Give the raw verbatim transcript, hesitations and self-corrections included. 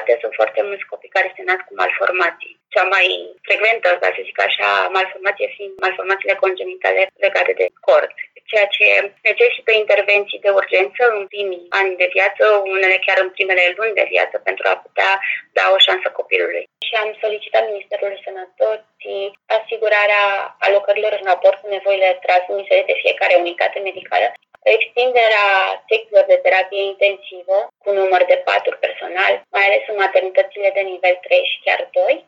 realitate sunt foarte mulți copii care se nasc cu malformații. Cea mai frecventă, ca să zic așa, malformație fiind malformațiile congenitale legate de cord, ceea ce necesită intervenții de urgență în primii ani de viață, unele chiar în primele luni de viață, pentru a putea da o șansă copilului. Și am solicitat Ministerului Sănătății asigurarea alocărilor în raport cu nevoile transmise de fiecare unitate medicală, extinderea secțiilor de terapie intensivă cu număr de patru personal, mai ales în maternitățile de nivel trei și chiar doi,